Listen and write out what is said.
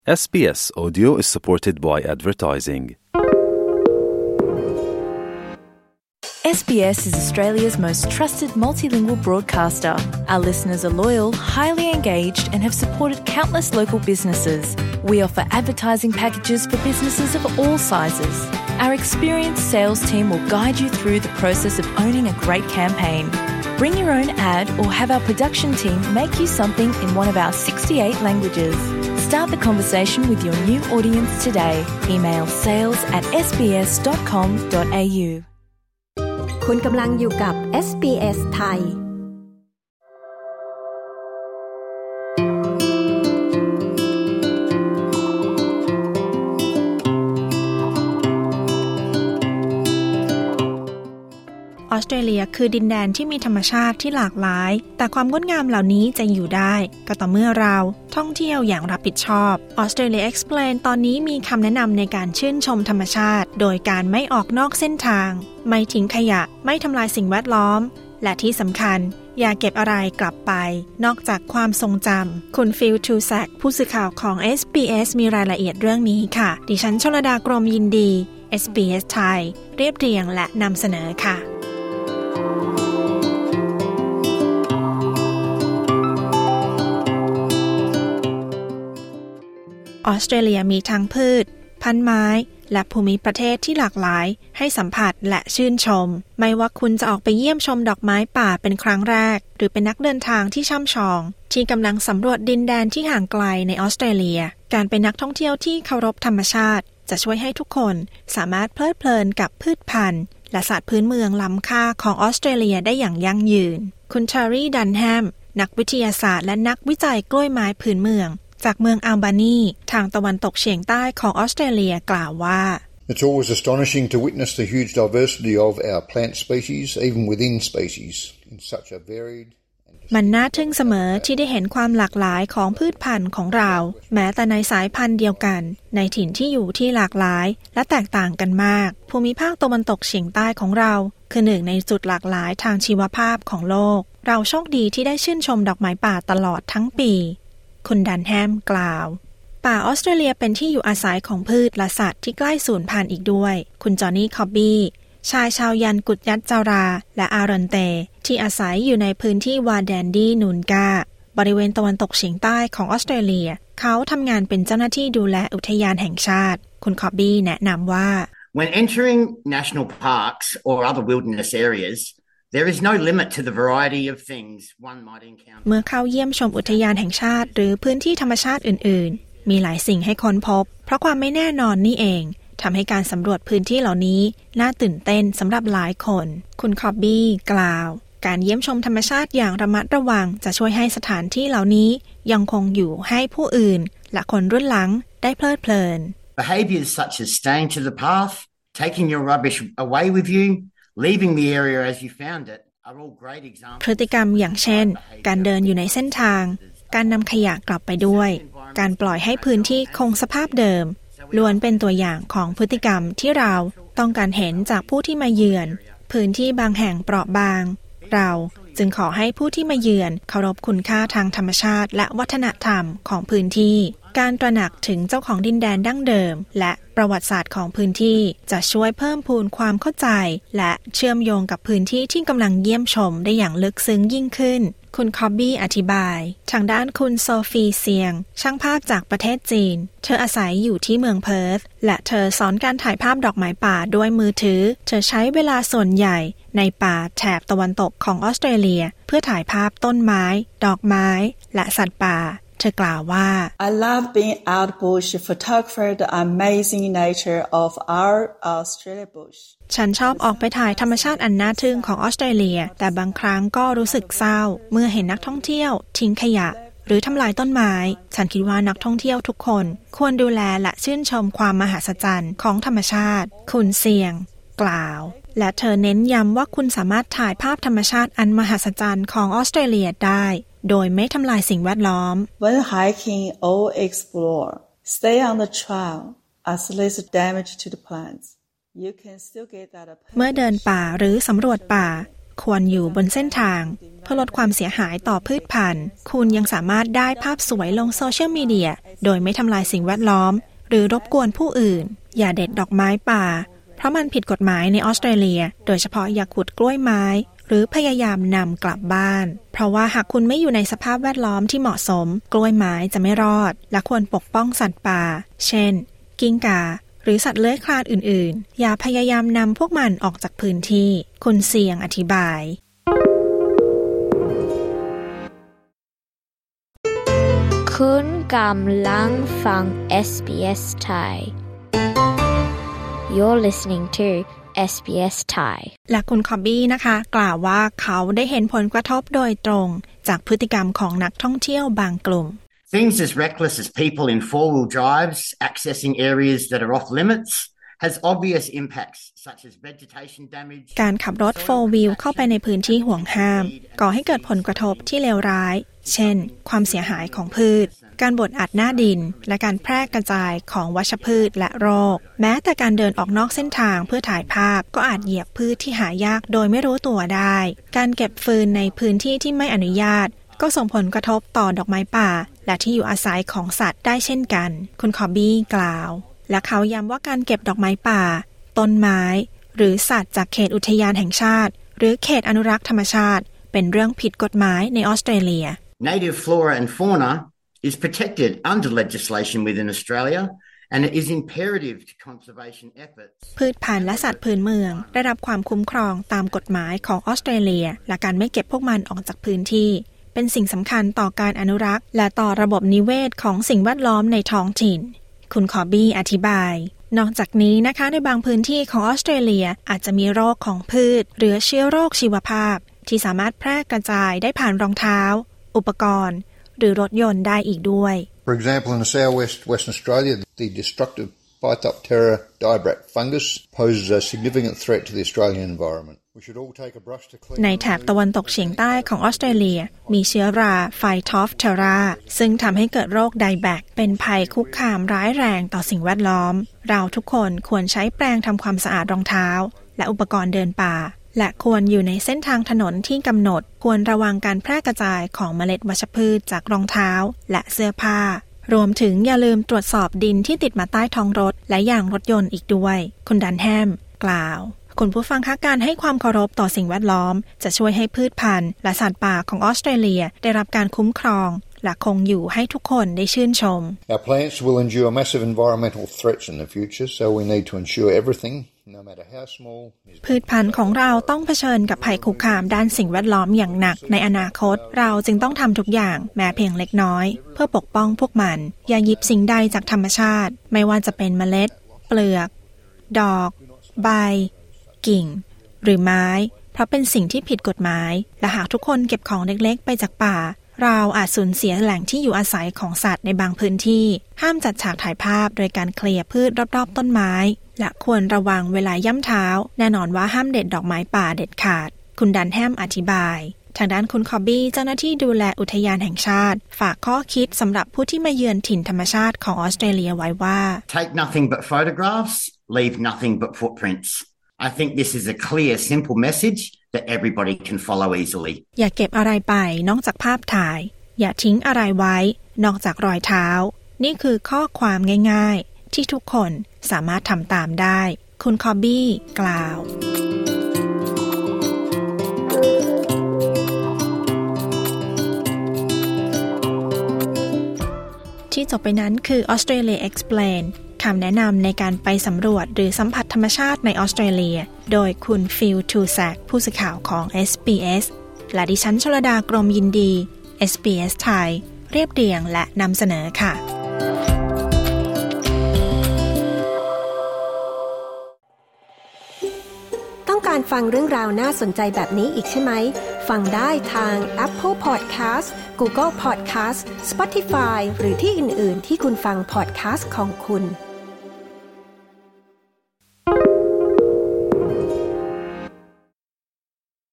SBS Audio is supported by advertising. SBS is Australia's most trusted multilingual broadcaster. Our listeners are loyal, highly engaged and have supported countless local businesses. We offer advertising packages for businesses of all sizes. Our experienced sales team will guide you through the process of owning a great campaign. Bring your own ad or have our production team make you something in one of our 68 languages. Start the conversation with your new audience today. Email sales@sbs.com.au คุณกำลังอยู่กับ SBS ไทยออสเตรเลียคือดินแดนที่มีธรรมชาติที่หลากหลายแต่ความงดงามเหล่านี้จะอยู่ได้ก็ต่อเมื่อเราท่องเที่ยวอย่างรับผิดชอบ Australia Explain ตอนนี้มีคำแนะนำในการชื่นชมธรรมชาติโดยการไม่ออกนอกเส้นทางไม่ทิ้งขยะไม่ทำลายสิ่งแวดล้อมและที่สำคัญอย่าเก็บอะไรกลับไปนอกจากความทรงจำคุณฟิลทูแซกผู้สื่อข่าวของ SBS มีรายละเอียดเรื่องนี้ค่ะดิฉันชลดากรมยินดี SBS ไทยเรียบเรียงและนำเสนอค่ะออสเตรเลียมีทั้งพืชพันธุ์ไม้และภูมิประเทศที่หลากหลายให้สัมผัสและชื่นชมไม่ว่าคุณจะออกไปเยี่ยมชมดอกไม้ป่าเป็นครั้งแรกหรือเป็นนักเดินทางที่ช่ำชองที่กำลังสำรวจดินแดนที่ห่างไกลในออสเตรเลียการเป็นนักท่องเที่ยวที่เคารพธรรมชาติจะช่วยให้ทุกคนสามารถเพลิดเพลินกับพืชพันธุ์และสัตว์พื้นเมืองล้ำค่าของออสเตรเลียได้อย่างยั่งยืนคุณเทอร์รี่ดันแฮมนักวิทยาศาสตร์และนักวิจัยกล้วยไม้พื้นเมืองจากเมืองอัลบานีทางตะวันตกเฉียงใต้ของออสเตรเลียกล่าวว่า It's always astonishing to witness the huge diversity of our plant species, even within species, in such a varied มันน่าทึ่งเสมอที่ได้เห็นความหลากหลายของพืชพันธุ์ของเราแม้แต่ในสายพันธุ์เดียวกันในถิ่นที่อยู่ที่หลากหลายและแตกต่างกันมากภูมิภาคตะวันตกเฉียงใต้ของเราคือหนึ่งในจุดหลากหลายทางชีวภาพของโลกเราโชคดีที่ได้ชื่นชมดอกไม้ป่าตลอดทั้งปีคุณดันแฮมกล่าวป่าออสเตรเลียเป็นที่อยู่อาศัยของพืชและสัตว์ที่ใกล้สูญพันธุ์อีกด้วยคุณจอห์นนี่คอบบี้ชายชาวยันกุดยัดจาราและอารอนเตที่อาศัยอยู่ในพื้นที่วาแดนดีนูนกาบริเวณตะวันตกเฉียงใต้ของออสเตรเลียเขาทำงานเป็นเจ้าหน้าที่ดูแลอุทยานแห่งชาติคุณคอบบี้แนะนำว่า When entering national parks or other wilderness areas,There is no limit to the variety of things one might encounter. เมื่อเข้าเยี่ยมชมอุทยานแห่งชาติหรือพื้นที่ธรรมชาติอื่นๆมีหลายสิ่งให้ค้นพบเพราะความไม่แน่นอนนี่เองทำให้การสำรวจพื้นที่เหล่านี้น่าตื่นเต้นสำหรับหลายคนคุณคอบบี้กล่าวการเยี่ยมชมธรรมชาติอย่างระมัดระวังจะช่วยให้สถานที่เหล่านี้ยังคงอยู่ให้ผู้อื่นและคนรุ่นหลังได้เพลิดเพลิน Behaviors such as staying to the path, taking your rubbish away with you,Leaving the area as you found it are all great examples. พฤติกรรมอย่างเช่นการเดินอยู่ในเส้นทางการนำขยะกลับไปด้วยการปล่อยให้พื้นที่คงสภาพเดิมล้วนเป็นตัวอย่างของพฤติกรรมที่เราต้องการเห็นจากผู้ที่มาเยือนพื้นที่บางแห่งเปราะบางเราจึงขอให้ผู้ที่มาเยือนเคารพคุณค่าทางธรรมชาติและวัฒนธรรมของพื้นที่การตระหนักถึงเจ้าของดินแดนดั้งเดิมและประวัติศาสตร์ของพื้นที่จะช่วยเพิ่มพูนความเข้าใจและเชื่อมโยงกับพื้นที่ที่กำลังเยี่ยมชมได้อย่างลึกซึ้งยิ่งขึ้นคุณคอบบี้อธิบายทางด้านคุณโซฟีเซียงช่างภาพจากประเทศจีนเธออาศัยอยู่ที่เมืองเพิร์ธและเธอสอนการถ่ายภาพดอกไม้ป่าด้วยมือถือเธอใช้เวลาส่วนใหญ่ในป่าแถบตะวันตกของออสเตรเลียเพื่อถ่ายภาพต้นไม้ดอกไม้และสัตว์ป่าเธอกล่าวว่า I love being out bush photographer the amazing nature of our Australia bush ฉันชอบออกไปถ่ายธรรมชาติอันน่าทึ่งของออสเตรเลียแต่บางครั้งก็รู้สึกเศร้าเมื่อเห็นนักท่องเที่ยวทิ้งขยะหรือทำลายต้นไม้ฉันคิดว่านักท่องเที่ยวทุกคนควรดูแลและชื่นชมความมหัศจรรย์ของธรรมชาติคุณเซียงกล่าวและเธอเน้นย้ำว่าคุณสามารถถ่ายภาพธรรมชาติอันมหัศจรรย์ของออสเตรเลียได้โดยไม่ทำลายสิ่งแวดล้อม When hiking or explore, stay on the trail as less damage to the plants. You can still get that. เมื่อเดินป่าหรือสำรวจป่าควรอยู่บนเส้นทางเพื่อลดความเสียหายต่อพืชพันธุ์คุณยังสามารถได้ภาพสวยลงโซเชียลมีเดียโดยไม่ทำลายสิ่งแวดล้อมหรือรบกวนผู้อื่นอย่าเด็ดดอกไม้ป่าเพราะมันผิดกฎหมายในออสเตรเลียโดยเฉพาะอย่าขุดกล้วยไม้หรือพยายามนำกลับบ้านเพราะว่าหากคุณไม่อยู่ในสภาพแวดล้อมที่เหมาะสมกล้วยไม้จะไม่รอดและควรปกป้องสัตว์ป่าเช่นกิ้งก่าหรือสัตว์เลื้อยคลานอื่นๆอย่าพยายามนำพวกมันออกจากพื้นที่คุณเสี่ยงอธิบายคุณกำลังฟัง SBS Thai You're listening to SBS Thai และคุณคอบบี้นะคะกล่าวว่าเขาได้เห็นผลกระทบโดยตรงจากพฤติกรรมของนักท่องเที่ยวบางกลุ่ม Things as reckless as people in four-wheel drives accessing areas that are off limits has obvious impacts such as vegetation damage การขับรถ 4-wheel เข้าไปในพื้นที่ห่วงห้ามก่อให้เกิดผลกระทบที่เลวร้ายเช่นความเสียหายของพืชการบดอัดหน้าดินและการแพร่กระจายของวัชพืชและโรคแม้แต่การเดินออกนอกเส้นทางเพื่อถ่ายภาพก็อาจเหยียบพืชที่หายากโดยไม่รู้ตัวได้การเก็บฟืนในพื้นที่ที่ไม่อนุญาตก็ส่งผลกระทบต่อดอกไม้ป่าและที่อยู่อาศัยของสัตว์ได้เช่นกันคุณคอบบี้กล่าวและเขาย้ำว่าการเก็บดอกไม้ป่าต้นไม้หรือสัตว์จากเขตอุทยานแห่งชาติหรือเขตอนุรักษ์ธรรมชาติเป็นเรื่องผิดกฎหมายในออสเตรเลีย Native flora and fauna is protected under legislation within Australia and it is imperative to conservation efforts พืชพันธุ์และสัตว์พื้นเมืองได้รับความคุ้มครองตามกฎหมายของออสเตรเลียและการไม่เก็บพวกมันออกจากพื้นที่เป็นสิ่งสำคัญต่อการอนุรักษ์และต่อระบบนิเวศของสิ่งแวดล้อมในท้องถิ่นคุณคอบบี้อธิบายนอกจากนี้นะคะในบางพื้นที่ของออสเตรเลียอาจจะมีโรคของพืชหรือเชื้อโรคชีวภาพที่สามารถแพร่กระจายได้ผ่านรองเท้าอุปกรณ์หรือรถยนต์ได้อีกด้วย For example, in the southwest Western Australia, the destructive Phytophthora dibrach fungus poses a significant threat to the Australian environment. We should all take a brush to clean ในแถบตะวันตกเฉียงใต้ของออสเตรเลียมีเชื้อราไฟทอฟเทราซึ่งทำให้เกิดโรคไดแบคเป็นภัยคุกคามร้ายแรงต่อสิ่งแวดล้อมเราทุกคนควรใช้แปรงทำความสะอาดรองเท้าและอุปกรณ์เดินป่าและควรอยู่ในเส้นทางถนนที่กำหนดควรระวังการแพร่กระจายของเมล็ดวัชพืชจากรองเท้าและเสื้อผ้ารวมถึงอย่าลืมตรวจสอบดินที่ติดมาใต้ท้องรถและยางรถยนต์อีกด้วยคุณดันแฮมกล่าวคุณผู้ฟังคะการให้ความเคารพต่อสิ่งแวดล้อมจะช่วยให้พืชพันธุ์และสัตว์ป่าของออสเตรเลียได้รับการคุ้มครองและคงอยู่ให้ทุกคนได้ชื่นชม Our plants will endure massive environmental threats in the future, so we need to ensure everything.No matter how small พืชพันธุ์ของเราต้องเผชิญกับภัยคุกคามด้านสิ่งแวดล้อมอย่างหนักในอนาคตเราจึงต้องทำทุกอย่างแม้เพียงเล็กน้อยเพื่อปกป้องพวกมันอย่าหยิบสิ่งใดจากธรรมชาติไม่ว่าจะเป็นเมล็ดเปลือกดอกใบกิ่งหรือไม้เพราะเป็นสิ่งที่ผิดกฎหมายและหากทุกคนเก็บของเล็กๆไปจากป่าเราอาจสูญเสียแหล่งที่อยู่อาศัยของสัตว์ในบางพื้นที่ห้ามจัดฉากถ่ายภาพโดยการเคลียร์พืชรอบๆต้นไม้และควรระวังเวลาย่ำเท้าแน่นอนว่าห้ามเด็ดดอกไม้ป่าเด็ดขาดคุณดันแฮมอธิบายทางด้านคุณคอบบี้เจ้าหน้าที่ดูแลอุทยานแห่งชาติฝากข้อคิดสำหรับผู้ที่มาเยือนถิ่นธรรมชาติของออสเตรเลียไว้ว่า Take nothing but photographs, leave nothing but footprints. I think this is a clear, simple message that everybody can follow easily. อย่าเก็บอะไรไปนอกจากภาพถ่ายอย่าทิ้งอะไรไว้นอกจากรอยเท้านี่คือข้อความง่ายๆที่ทุกคนสามารถทำตามได้คุณคอบบี้กล่าวที่จบไปนั้นคือ Australia Explain คำแนะนำในการไปสำรวจหรือสัมผัสธรรมชาติในออสเตรเลียโดยคุณฟิลทูแซกผู้สื่อข่าวของ SBS และดิฉันชลดากรมยินดี SBS ไทยเรียบเรียงและนำเสนอค่ะต้องการฟังเรื่องราวน่าสนใจแบบนี้อีกใช่ไหมฟังได้ทาง Apple Podcast Google Podcast Spotify หรือที่อื่นๆที่คุณฟัง podcast ของคุณ